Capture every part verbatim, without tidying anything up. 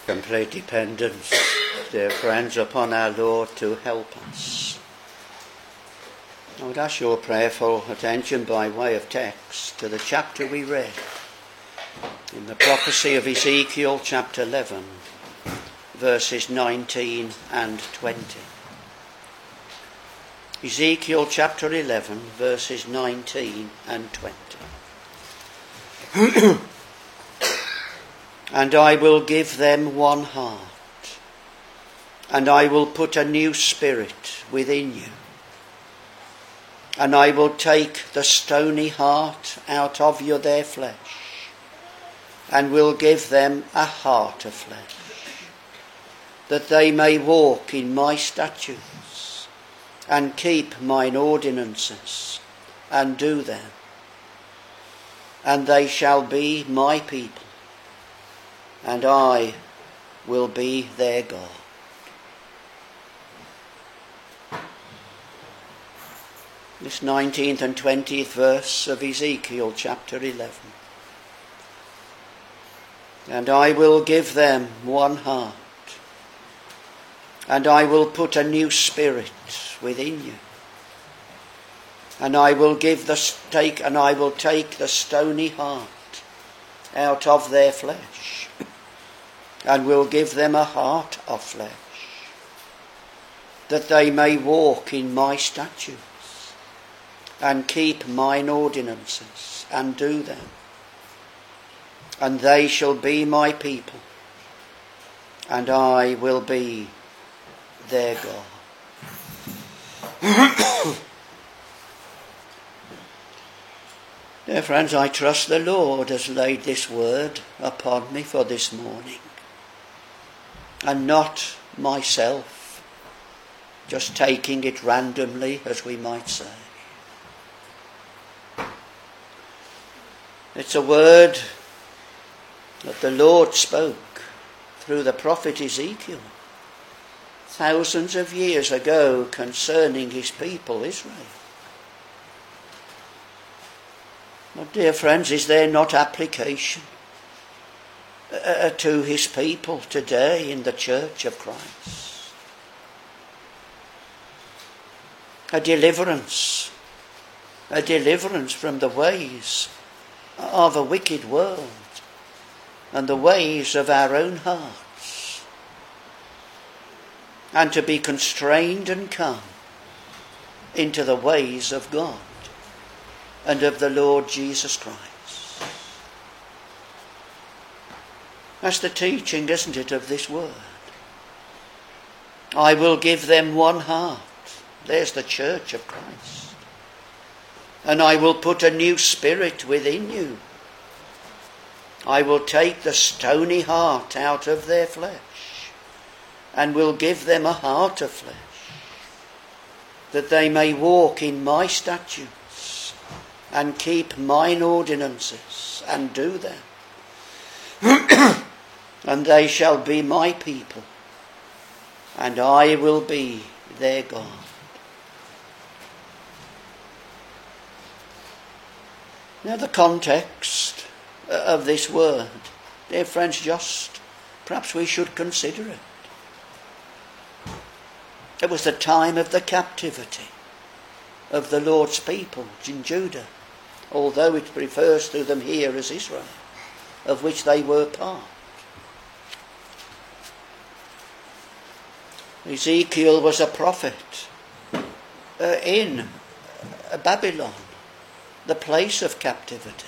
Complete dependence, dear friends, upon our Lord to help us. I would ask your prayerful attention by way of text to the chapter we read in the prophecy of Ezekiel chapter eleven, verses nineteen and twenty. Ezekiel chapter eleven, verses nineteen and twenty. And I will give them one heart, and I will put a new spirit within you. And I will take the stony heart out of you, their flesh, and will give them a heart of flesh, that they may walk in my statutes, and keep mine ordinances, and do them. And they shall be my people, and I will be their God. This nineteenth and twentieth verse of Ezekiel chapter eleven. And I will give them one heart, and I will put a new spirit within you. And I will give the take, and I will take the stony heart out of their flesh, and will give them a heart of flesh, that they may walk in my statutes, and keep mine ordinances, and do them. And they shall be my people, and I will be their God. Dear friends, I trust the Lord has laid this word upon me for this morning, and not myself, just taking it randomly, as we might say. It's a word that the Lord spoke through the prophet Ezekiel thousands of years ago concerning his people Israel. But dear friends, is there not application uh, to his people today in the Church of Christ? A deliverance, a deliverance from the ways of a wicked world and the ways of our own hearts, and to be constrained and come into the ways of God and of the Lord Jesus Christ. That's the teaching, isn't it, of this word? I will give them one heart. There's the Church of Christ. And I will put a new spirit within you. I will take the stony heart out of their flesh, and will give them a heart of flesh, that they may walk in my statutes, and keep mine ordinances, and do them. And they shall be my people, and I will be their God. Now the context of this word, dear friends, just perhaps we should consider it. It was the time of the captivity of the Lord's people in Judah, although it refers to them here as Israel, of which they were part. Ezekiel was a prophet uh, in uh, Babylon, the place of captivity.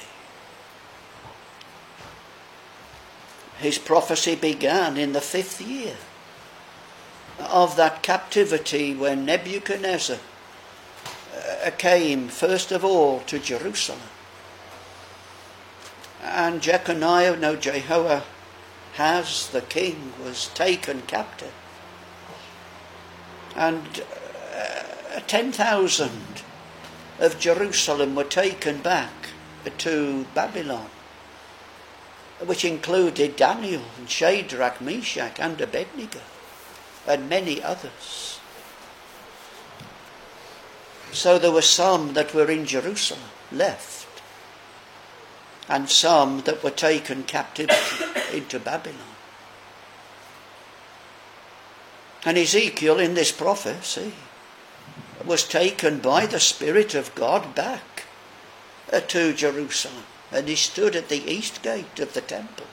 His prophecy began in the fifth year of that captivity, when Nebuchadnezzar uh, came first of all to Jerusalem, and Jeconiah, no Jehoahaz, the king, was taken captive, and uh, ten thousand of Jerusalem were taken back to Babylon, which included Daniel and Shadrach, Meshach and Abednego, and many others. So there were some that were in Jerusalem left, and some that were taken captive into Babylon. And Ezekiel, in this prophecy, was taken by the Spirit of God back uh, to Jerusalem. And he stood at the east gate of the temple.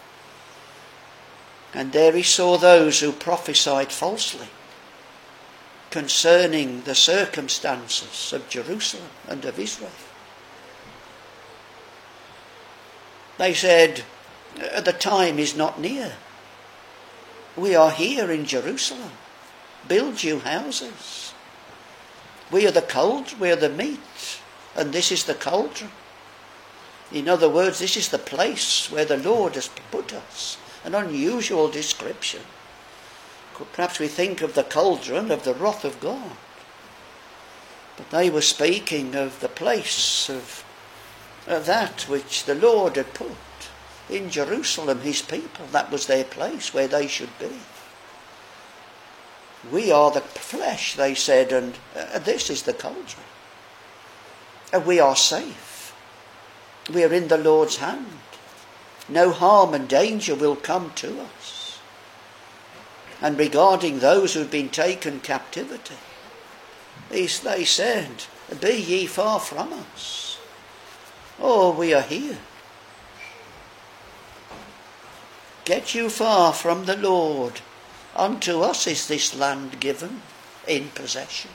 And there he saw those who prophesied falsely concerning the circumstances of Jerusalem and of Israel. They said, the time is not near. We are here in Jerusalem. Build you houses. We are the cold, we are the meat, and this is the cauldron. In other words, this is the place where the Lord has put us. An unusual description. Perhaps we think of the cauldron of the wrath of God. But they were speaking of the place of, of that which the Lord had put in Jerusalem, his people. That was their place where they should be. We are the flesh, they said, and uh, this is the cauldron. And we are safe. We are in the Lord's hand. No harm and danger will come to us. And regarding those who had been taken captivity, they said, be ye far from us. Oh, we are here. Get you far from the Lord. Unto us is this land given in possession.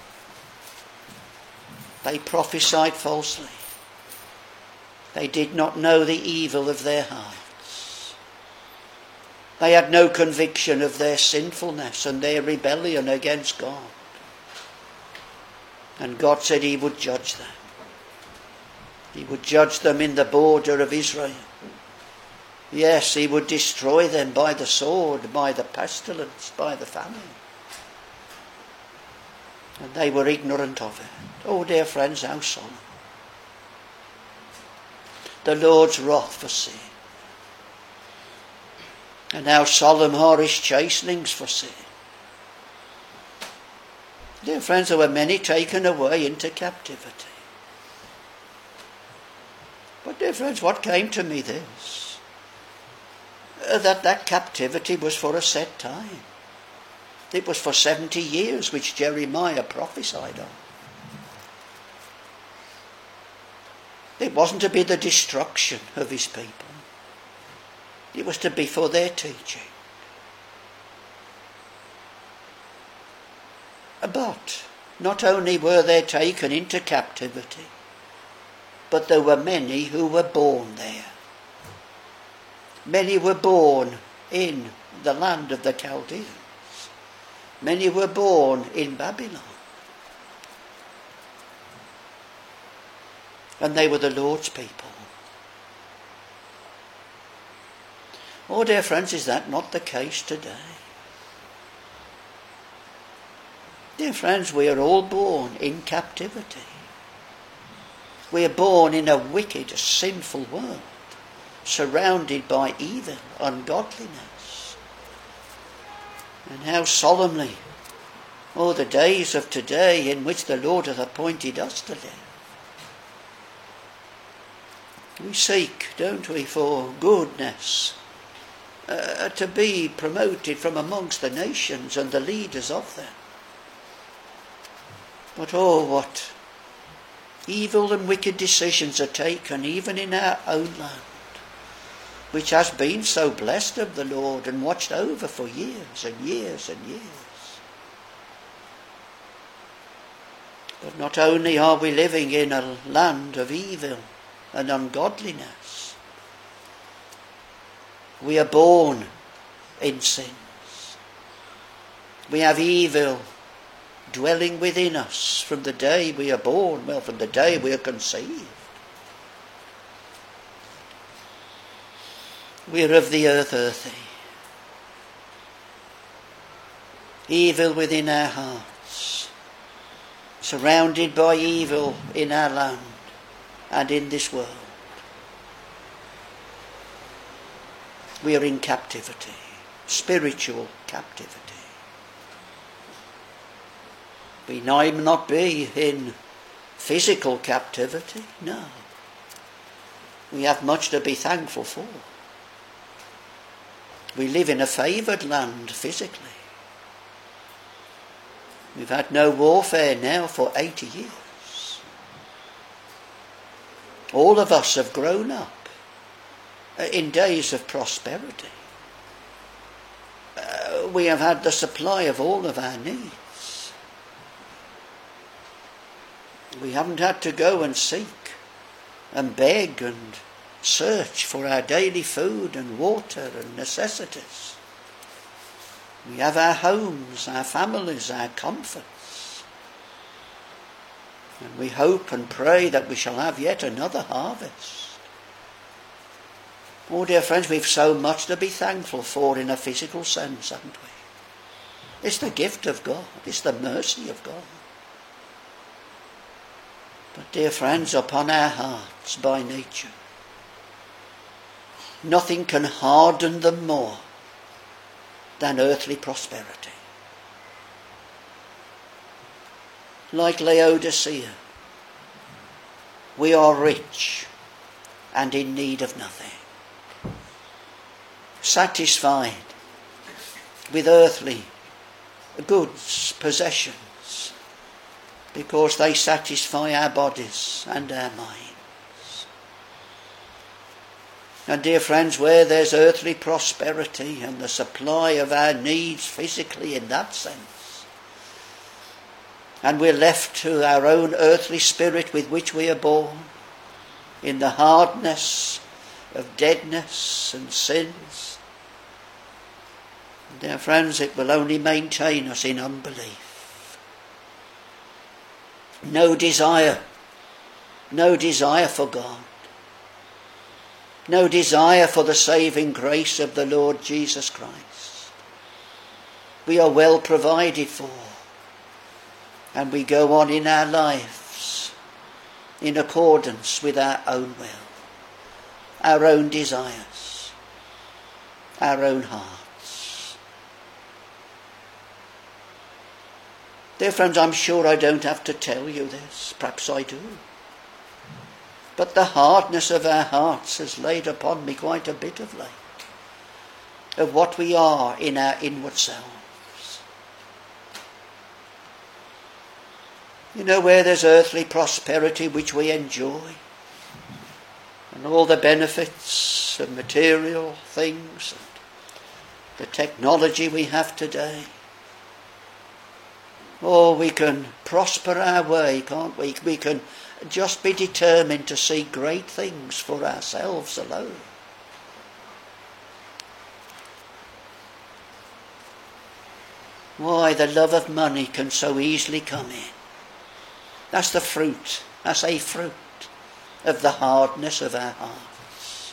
They prophesied falsely. They did not know the evil of their hearts. They had no conviction of their sinfulness and their rebellion against God. And God said he would judge them. He would judge them in the border of Israel. Yes, he would destroy them by the sword, by the pestilence, by the famine. And they were ignorant of it. Oh, dear friends, how solemn. The Lord's wrath for sin. And how solemn are his chastenings for sin. Dear friends, there were many taken away into captivity. But dear friends, what came to me this? That that captivity was for a set time. It was for seventy years, which Jeremiah prophesied on. It wasn't to be the destruction of his people. It was to be for their teaching. But not only were they taken into captivity, but there were many who were born there. Many were born in the land of the Chaldeans. Many were born in Babylon. And they were the Lord's people. Oh, dear friends, is that not the case today? Dear friends, we are all born in captivity. We are born in a wicked, sinful world, surrounded by evil, ungodliness. And how solemnly, oh, the days of today in which the Lord hath appointed us to live. We seek, don't we, for goodness, uh, to be promoted from amongst the nations and the leaders of them. But oh, what evil and wicked decisions are taken even in our own land, which has been so blessed of the Lord and watched over for years and years and years. But not only are we living in a land of evil and ungodliness, we are born in sins. We have evil dwelling within us from the day we are born, well, from the day we are conceived. We are of the earth earthy. Evil within our hearts, surrounded by evil in our land and in this world. We are in captivity, spiritual captivity. We may not be in physical captivity, no. We have much to be thankful for. We live in a favoured land physically. We've had no warfare now for eighty years. All of us have grown up in days of prosperity. Uh, we have had the supply of all of our needs. We haven't had to go and seek and beg and search for our daily food and water and necessities. We have our homes, our families, our comforts. And we hope and pray that we shall have yet another harvest. Oh, dear friends, we've so much to be thankful for in a physical sense, haven't we? It's the gift of God. It's the mercy of God. But, dear friends, upon our hearts by nature, nothing can harden them more than earthly prosperity. Like Laodicea, we are rich and in need of nothing. Satisfied with earthly goods, possessions, because they satisfy our bodies and our minds. And dear friends, where there's earthly prosperity and the supply of our needs physically in that sense, and we're left to our own earthly spirit with which we are born, in the hardness of deadness and sins, dear friends, it will only maintain us in unbelief. No desire, no desire for God. No desire for the saving grace of the Lord Jesus Christ. We are well provided for, and we go on in our lives in accordance with our own will, our own desires, our own hearts. Dear friends, I'm sure I don't have to tell you this. Perhaps I do. But the hardness of our hearts has laid upon me quite a bit of late, of what we are in our inward selves. You know, where there's earthly prosperity which we enjoy, and all the benefits of material things, and the technology we have today, oh, we can prosper our way, can't we? We can just be determined to see great things for ourselves alone. Why, the love of money can so easily come in. That's the fruit, that's a fruit of the hardness of our hearts.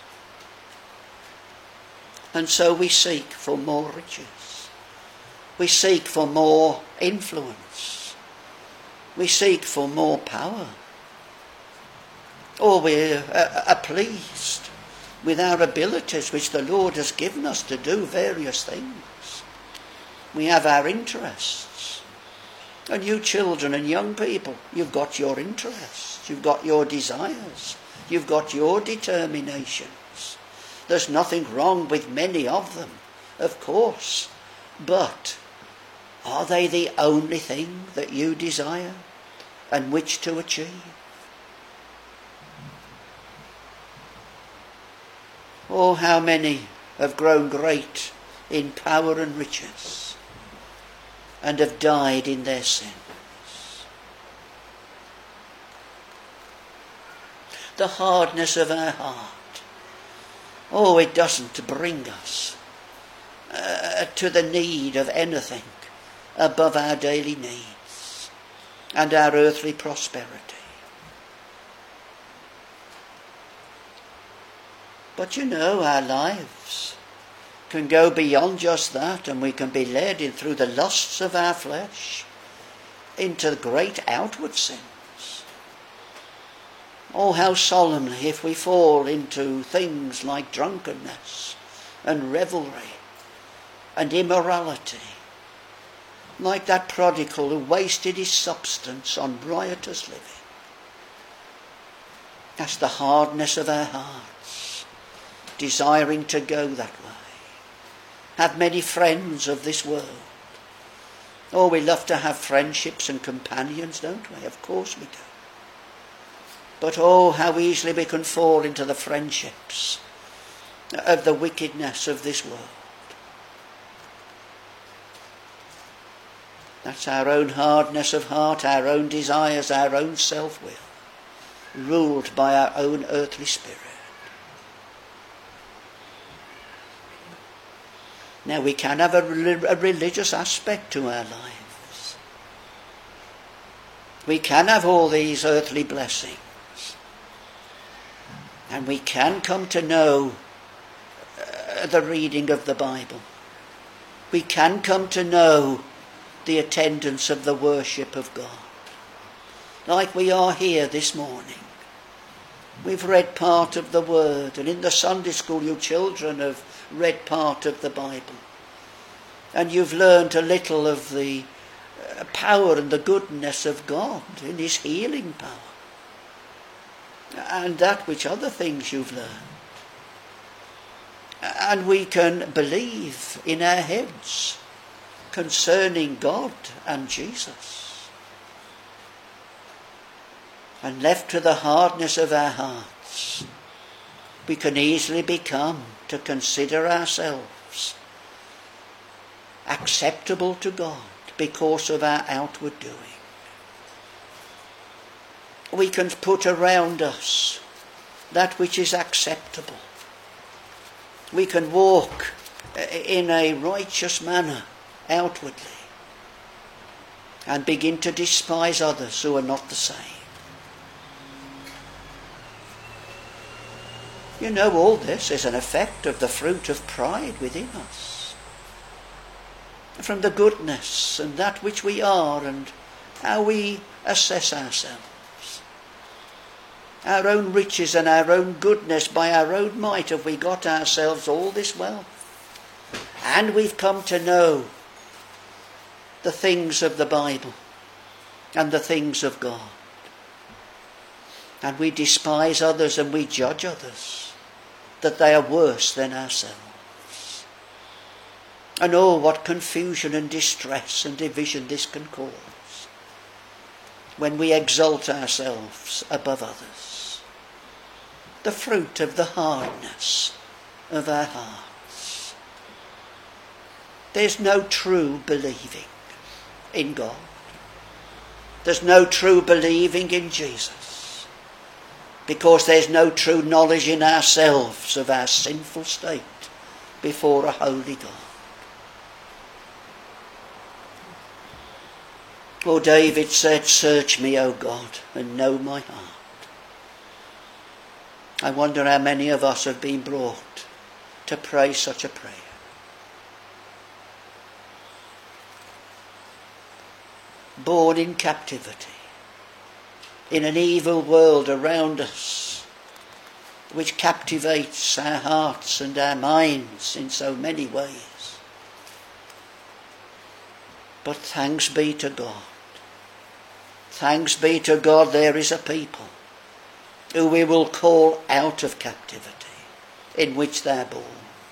And so we seek for more riches. We seek for more influence. We seek for more power. Or we are pleased with our abilities which the Lord has given us to do various things. We have our interests. And you children and young people, you've got your interests. You've got your desires. You've got your determinations. There's nothing wrong with many of them, of course. But are they the only thing that you desire and which to achieve? Oh, how many have grown great in power and riches and have died in their sins. The hardness of our heart, oh, it doesn't bring us uh, to the need of anything above our daily needs and our earthly prosperity. But you know, our lives can go beyond just that, and we can be led in through the lusts of our flesh into great outward sins. Oh, how solemnly if we fall into things like drunkenness and revelry and immorality, like that prodigal who wasted his substance on riotous living. That's the hardness of our hearts, desiring to go that way. Have many friends of this world, Oh, we love to have friendships and companions, don't we? Of course we do. But oh, how easily we can fall into the friendships of the wickedness of this world. That's our own hardness of heart, our own desires, our own self-will, ruled by our own earthly spirit. Now we can have a, a religious aspect to our lives. We can have all these earthly blessings. And we can come to know uh, the reading of the Bible. We can come to know the attendance of the worship of God. Like we are here this morning. We've read part of the Word, and in the Sunday school you children have read part of the Bible. And you've learned a little of the uh, power and the goodness of God in His healing power. And that which other things you've learned. And we can believe in our heads concerning God and Jesus. And left to the hardness of our hearts, we can easily become to consider ourselves acceptable to God because of our outward doing. We can put around us that which is acceptable. We can walk in a righteous manner outwardly and begin to despise others who are not the same. You know, all this is an effect of the fruit of pride within us. From the goodness and that which we are and how we assess ourselves. Our own riches and our own goodness, by our own might have we got ourselves all this wealth. And we've come to know the things of the Bible and the things of God. And we despise others and we judge others that they are worse than ourselves. And oh, what confusion and distress and division this can cause when we exalt ourselves above others. The fruit of the hardness of our hearts. There's no true believing in God. There's no true believing in Jesus. Because there's no true knowledge in ourselves of our sinful state before a holy God. For David said, "Search me, O God, and know my heart." I wonder how many of us have been brought to pray such a prayer. Born in captivity, in an evil world around us, which captivates our hearts and our minds in so many ways. But thanks be to God. Thanks be to God, there is a people who we will call out of captivity in which they're born.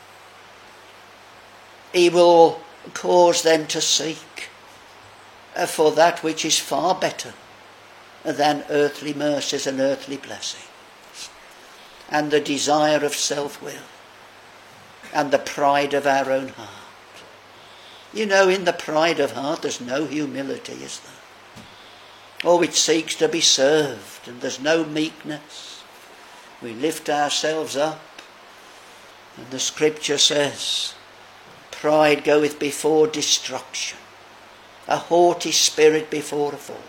He will cause them to seek for that which is far better than earthly mercies and earthly blessings, and the desire of self-will and the pride of our own heart. You know, in the pride of heart there's no humility, is there? Oh, it seeks to be served, and there's no meekness. We lift ourselves up, and the scripture says, pride goeth before destruction, a haughty spirit before a fall.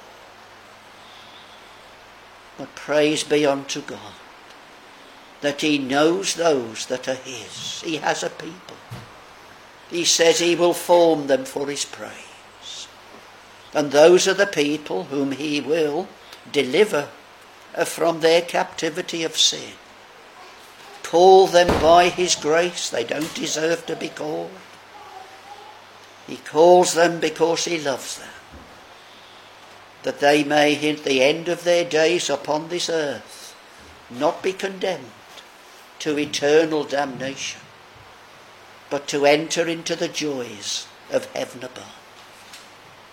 But praise be unto God that He knows those that are His. He has a people. He says He will form them for His praise. And those are the people whom He will deliver from their captivity of sin. Call them by His grace. They don't deserve to be called. He calls them because He loves them, that they may at the end of their days upon this earth not be condemned to eternal damnation, but to enter into the joys of heaven above.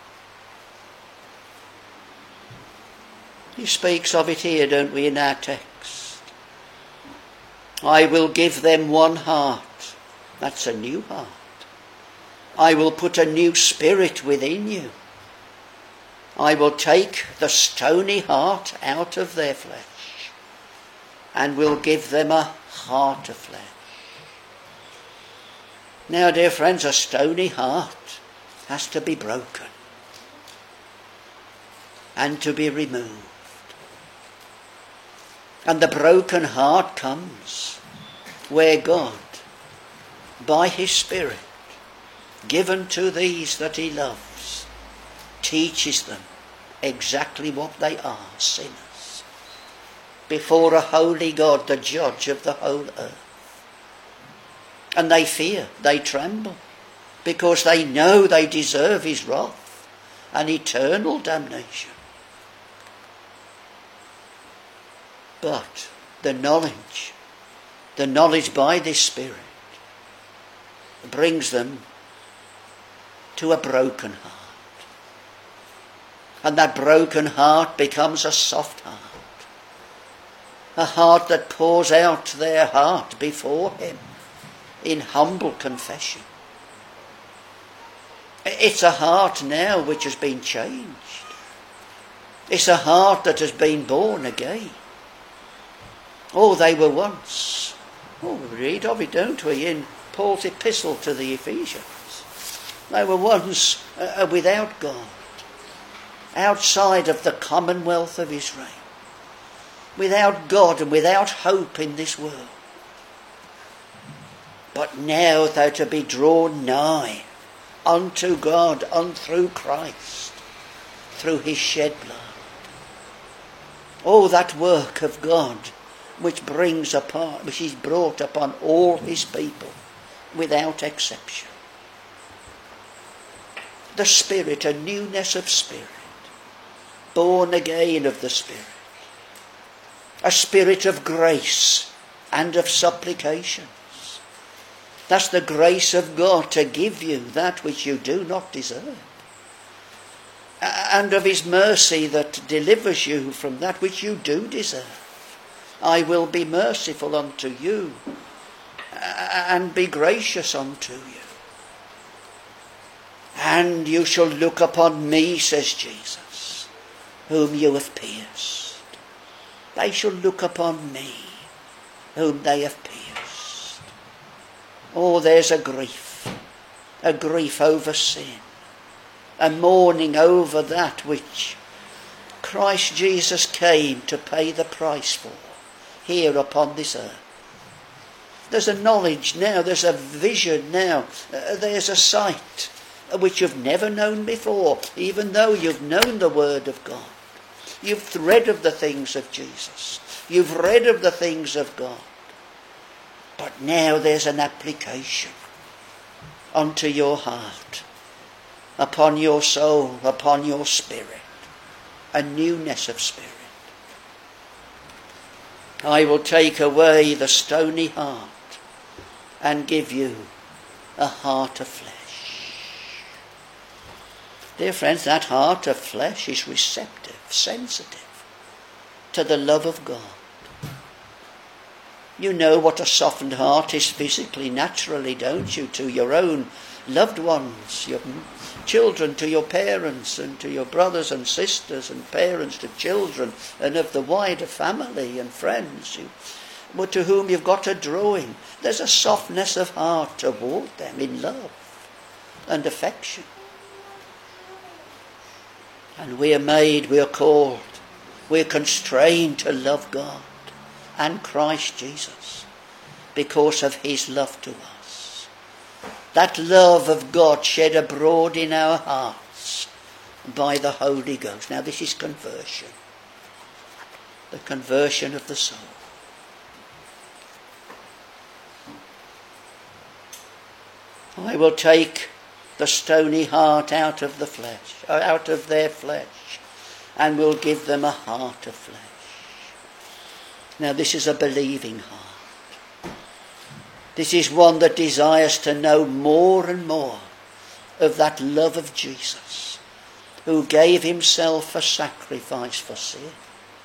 He speaks of it here, don't we, in our text. I will give them one heart. That's a new heart. I will put a new spirit within you. I will take the stony heart out of their flesh and will give them a heart of flesh. Now, dear friends, a stony heart has to be broken and to be removed. And the broken heart comes where God, by his Spirit, given to these that he loves, teaches them exactly what they are, sinners, before a holy God, the judge of the whole earth. And they fear, they tremble, because they know they deserve his wrath and eternal damnation. But the knowledge, the knowledge by this Spirit, brings them to a broken heart. And that broken heart becomes a soft heart. A heart that pours out their heart before him in humble confession. It's a heart now which has been changed. It's a heart that has been born again. Oh, they were once. Oh, we read of it, don't we, in Paul's epistle to the Ephesians. They were once uh, without God, outside of the commonwealth of Israel, without God and without hope in this world. But now they're to be drawn nigh unto God and through Christ, through his shed blood. Oh, that work of God which brings upon, which is brought upon all his people without exception. The Spirit, a newness of spirit, born again of the Spirit, a spirit of grace and of supplications. That's the grace of God to give you that which you do not deserve, and of his mercy that delivers you from that which you do deserve. I will be merciful unto you and be gracious unto you. And you shall look upon me, says Jesus, whom you have pierced. They shall look upon me, whom they have pierced. Oh, there's a grief, a grief over sin, a mourning over that which Christ Jesus came to pay the price for here upon this earth. There's a knowledge now, there's a vision now, uh, there's a sight which you've never known before, even though you've known the Word of God. You've read of the things of Jesus. You've read of the things of God. But now there's an application unto your heart, upon your soul, upon your spirit, a newness of spirit. I will take away the stony heart and give you a heart of flesh. Dear friends, that heart of flesh is receptive, sensitive to the love of God. You know what a softened heart is physically, naturally, don't you? To your own loved ones, your children, to your parents and to your brothers and sisters and parents to children and of the wider family and friends you, but to whom you've got a drawing. There's a softness of heart toward them in love and affection. And we are made, we are called, we are constrained to love God and Christ Jesus because of his love to us. That love of God shed abroad in our hearts by the Holy Ghost. Now this is conversion. The conversion of the soul. I will take the stony heart out of the flesh, out of their flesh, and will give them a heart of flesh. Now this is a believing heart. This is one that desires to know more and more of that love of Jesus, who gave himself a sacrifice for sin.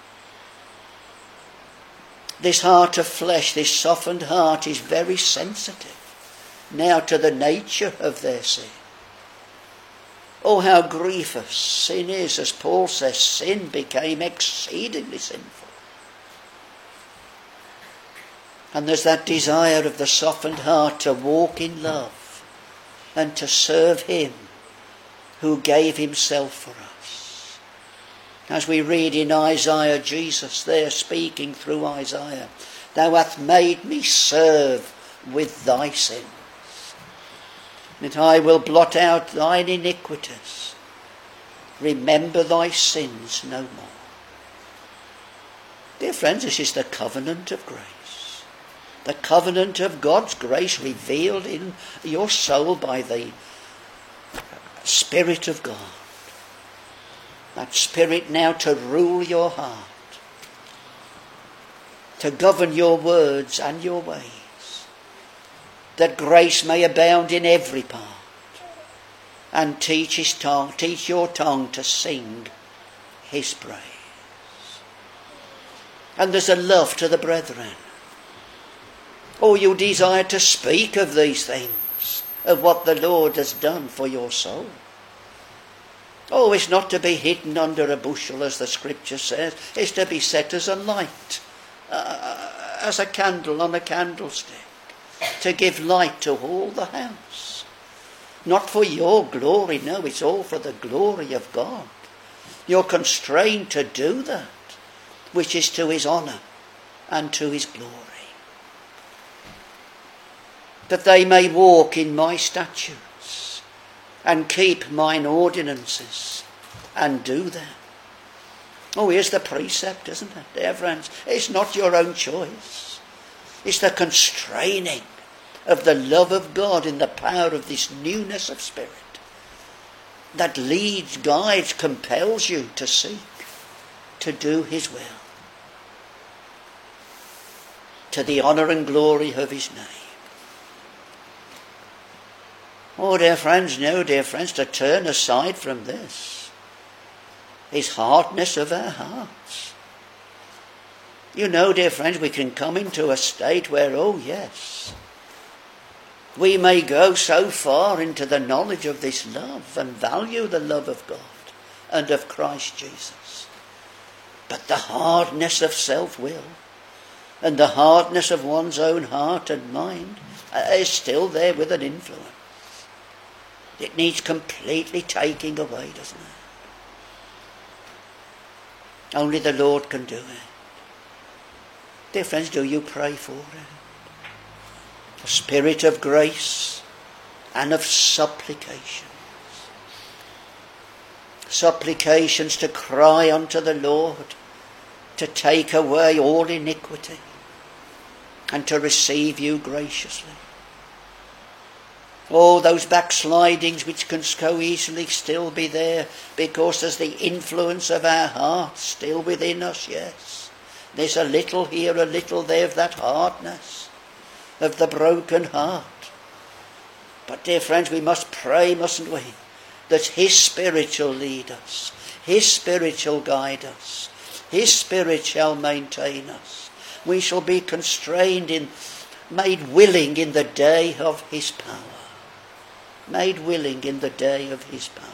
This heart of flesh, this softened heart, is very sensitive now to the nature of their sin. Oh, how grievous sin is. As Paul says, sin became exceedingly sinful. And there's that desire of the softened heart to walk in love and to serve him who gave himself for us. As we read in Isaiah, Jesus there speaking through Isaiah, thou hast made me serve with thy sins, that I will blot out thine iniquities, remember thy sins no more. Dear friends, this is the covenant of grace, the covenant of God's grace revealed in your soul by the Spirit of God. That Spirit now to rule your heart, to govern your words and your ways, that grace may abound in every part, and teach his tongue, teach your tongue to sing his praise. And there's a love to the brethren. Oh, you desire to speak of these things, of what the Lord has done for your soul. Oh, it's not to be hidden under a bushel, as the scripture says. It's to be set as a light, uh, as a candle on a candlestick, to give light to all the house. Not for your glory, no, it's all for the glory of God. You're constrained to do that, which is to his honour and to his glory. That they may walk in my statutes and keep mine ordinances and do them. Oh, here's the precept, isn't it, dear friends? It's not your own choice. It's the constraining of the love of God in the power of this newness of spirit that leads, guides, compels you to seek, to do his will, to the honour and glory of his name. Oh, dear friends, no, dear friends, to turn aside from this is hardness of our hearts. You know, dear friends, we can come into a state where, oh yes, we may go so far into the knowledge of this love and value the love of God and of Christ Jesus. But the hardness of self-will and the hardness of one's own heart and mind is still there with an influence. It needs completely taking away, doesn't it? Only the Lord can do it. Dear friends, do you pray for it? A spirit of grace and of supplications. Supplications to cry unto the Lord, to take away all iniquity and to receive you graciously. Oh, those backslidings which can so easily still be there because there's the influence of our heart still within us, yes. There's a little here, a little there of that hardness, of the broken heart. But dear friends, we must pray, mustn't we, that his Spirit shall lead us, his Spirit shall guide us, his Spirit shall maintain us. We shall be constrained in, made willing in the day of his power. Made willing in the day of his power.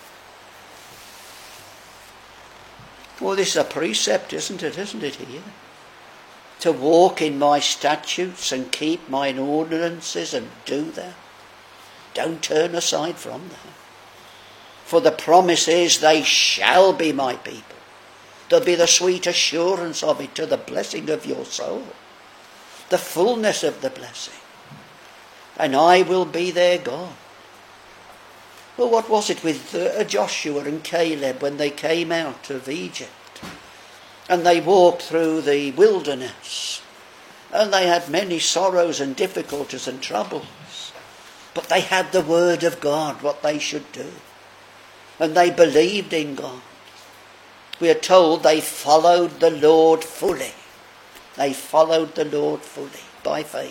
Well, this is a precept, isn't it, isn't it here? To walk in my statutes and keep mine ordinances and do them. Don't turn aside from them. For the promise is they shall be my people. There'll be the sweet assurance of it to the blessing of your soul. The fullness of the blessing. And I will be their God. Well, what was it with uh, Joshua and Caleb when they came out of Egypt and they walked through the wilderness and they had many sorrows and difficulties and troubles, but they had the word of God, what they should do, and they believed in God. We are told they followed the Lord fully. They followed the Lord fully by faith.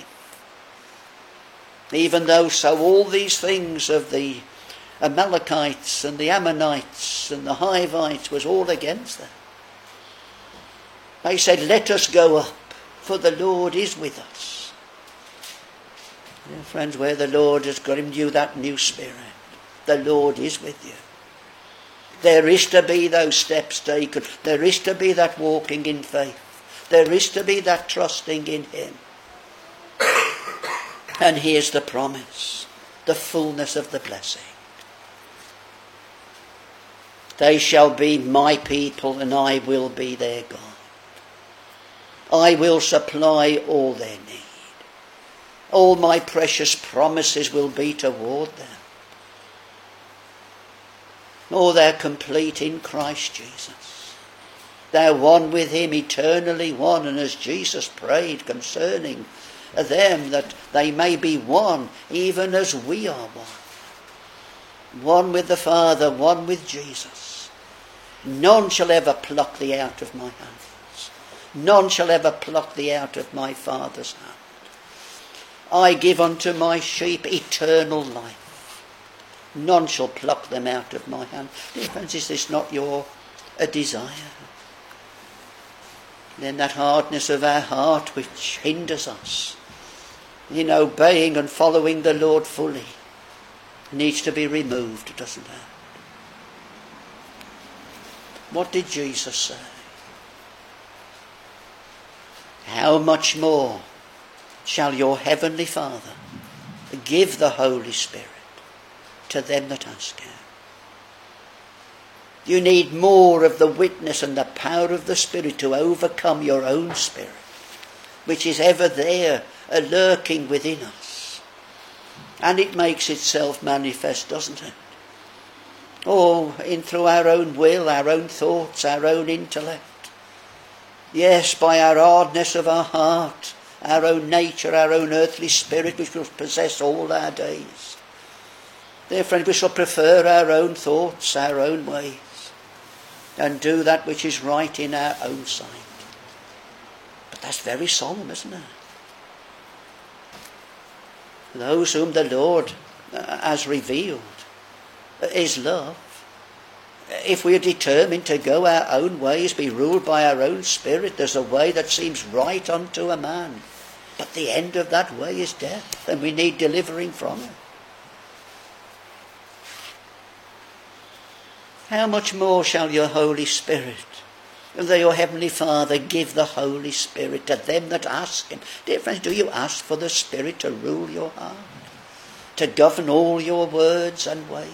Even though so all these things of the Amalekites and the Ammonites and the Hivites was all against them. They said, let us go up for the Lord is with us. Dear friends, where the Lord has given you that new spirit, the Lord is with you. There is to be those steps taken. There is to be that walking in faith. There is to be that trusting in him. And here's the promise, the fullness of the blessing. They shall be my people, and I will be their God. I will supply all their need. All my precious promises will be toward them. Oh, they're complete in Christ Jesus. They're one with him, eternally one. And as Jesus prayed concerning them, that they may be one, even as we are one. One with the Father, one with Jesus. None shall ever pluck thee out of my hands. None shall ever pluck thee out of my Father's hand. I give unto my sheep eternal life. None shall pluck them out of my hand. Dear friends, is this not your a desire? Then that hardness of our heart which hinders us in obeying and following the Lord fully needs to be removed, doesn't it? What did Jesus say? How much more shall your heavenly Father give the Holy Spirit to them that ask him? You need more of the witness and the power of the Spirit to overcome your own spirit, which is ever there, a lurking within us. And it makes itself manifest, doesn't it? Oh, in through our own will, our own thoughts, our own intellect. Yes, by our hardness of our heart, our own nature, our own earthly spirit, which will possess all our days. Dear friend, we shall prefer our own thoughts, our own ways, and do that which is right in our own sight. But that's very solemn, isn't it? Those whom the Lord has revealed is love. If we are determined to go our own ways, be ruled by our own spirit, there's a way that seems right unto a man. But the end of that way is death, and we need delivering from it. How much more shall your Holy Spirit, that your Heavenly Father, give the Holy Spirit to them that ask him? Dear friends, do you ask for the Spirit to rule your heart, to govern all your words and ways?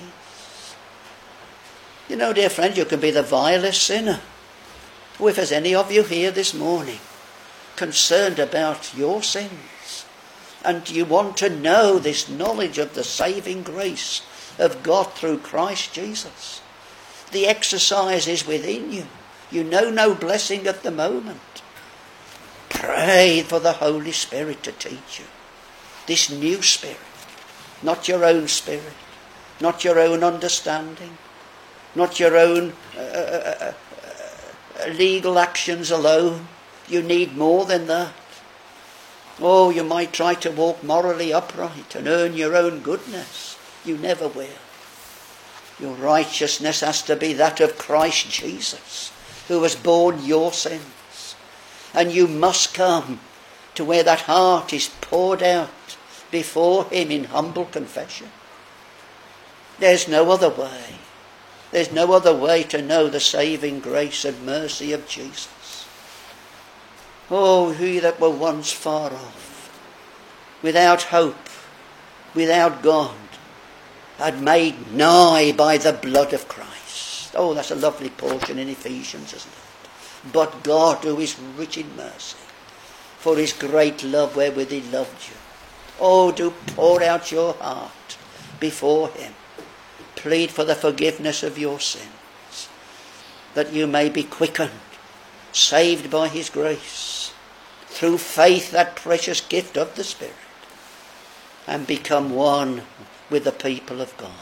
You know, dear friend, you can be the vilest sinner. Oh, if there's any of you here this morning concerned about your sins, and you want to know this knowledge of the saving grace of God through Christ Jesus, the exercise is within you. You know no blessing at the moment. Pray for the Holy Spirit to teach you. This new spirit, not your own spirit, not your own understanding, not your own uh, uh, uh, legal actions alone. You need more than that. Oh, you might try to walk morally upright and earn your own goodness. You never will. Your righteousness has to be that of Christ Jesus, who has borne your sins. And you must come to where that heart is poured out before him in humble confession. There's no other way. There's no other way to know the saving grace and mercy of Jesus. Oh, we that were once far off, without hope, without God, had made nigh by the blood of Christ. Oh, that's a lovely portion in Ephesians, isn't it? But God, who is rich in mercy, for his great love wherewith he loved you. Oh, do pour out your heart before him. Plead for the forgiveness of your sins, that you may be quickened, saved by his grace, through faith, that precious gift of the Spirit, and become one with the people of God.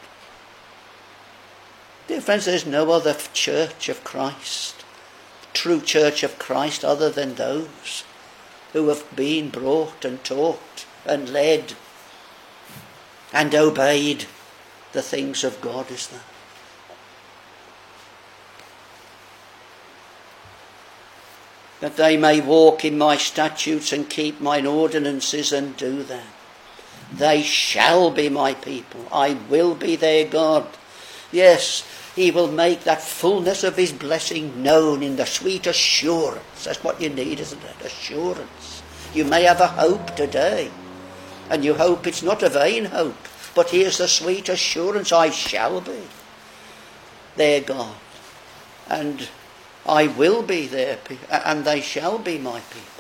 Dear friends, there's no other church of Christ, true church of Christ, other than those who have been brought and taught and led and obeyed the things of God, is there? that they may walk in my statutes and keep mine ordinances and do them. They shall be my people. I will be their God. Yes, he will make that fullness of his blessing known in the sweet assurance. That's what you need, isn't it? Assurance. You may have a hope today, and you hope it's not a vain hope, but here's the sweet assurance: I shall be their God, and I will be their people, and they shall be my people.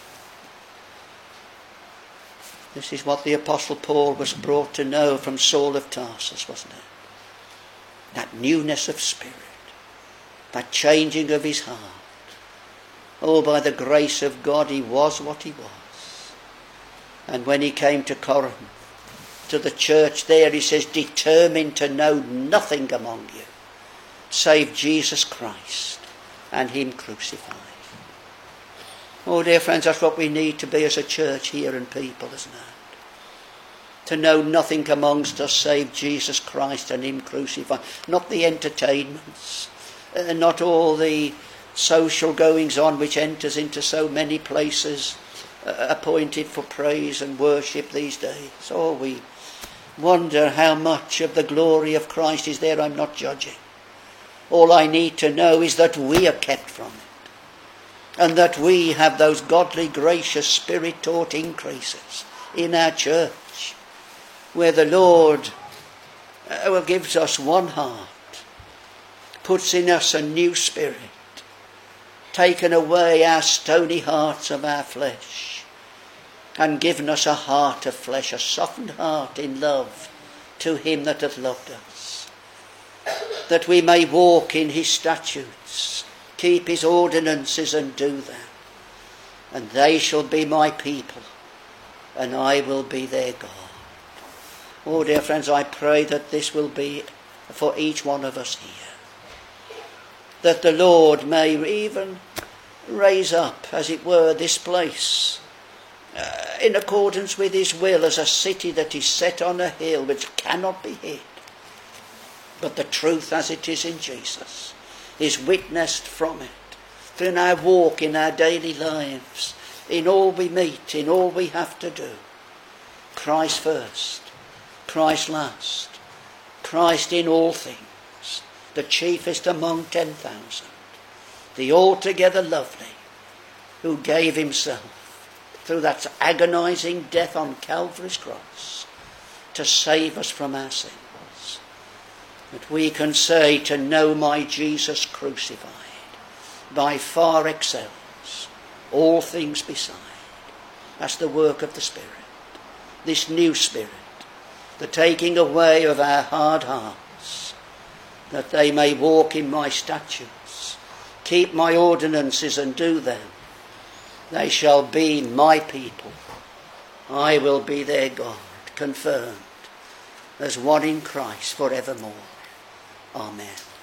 This is what the Apostle Paul was brought to know from Saul of Tarsus, wasn't it? That newness of spirit, that changing of his heart. Oh, by the grace of God, he was what he was. And when he came to Corinth, to the church there, he says, determined to know nothing among you save Jesus Christ and him crucified. Oh, dear friends, that's what we need to be as a church here and people, isn't it? To know nothing amongst us save Jesus Christ and him crucified. Not the entertainments, uh, not all the social goings on which enters into so many places uh, appointed for praise and worship these days. Oh, we wonder how much of the glory of Christ is there. I'm not judging. All I need to know is that we are kept from it, and that we have those godly, gracious, spirit-taught increases in our church, where the Lord uh, gives us one heart, puts in us a new spirit, taken away our stony hearts of our flesh, and given us a heart of flesh, a softened heart in love to him that hath loved us, that we may walk in his statutes, keep his ordinances and do them. And they shall be my people, and I will be their God. Oh, dear friends, I pray that this will be for each one of us here. That the Lord may even raise up, as it were, this place uh, in accordance with his will, as a city that is set on a hill which cannot be hid. But the truth as it is in Jesus is witnessed from it, in our walk, in our daily lives, in all we meet, in all we have to do. Christ first, Christ last, Christ in all things, the chiefest among ten thousand, the altogether lovely, who gave himself through that agonizing death on Calvary's cross to save us from our sins. That we can say, to know my Jesus crucified by far excels all things beside. That's the work of the Spirit. This new Spirit, the taking away of our hard hearts, that they may walk in my statutes, keep my ordinances and do them. They shall be my people. I will be their God, confirmed as one in Christ forevermore. Amen.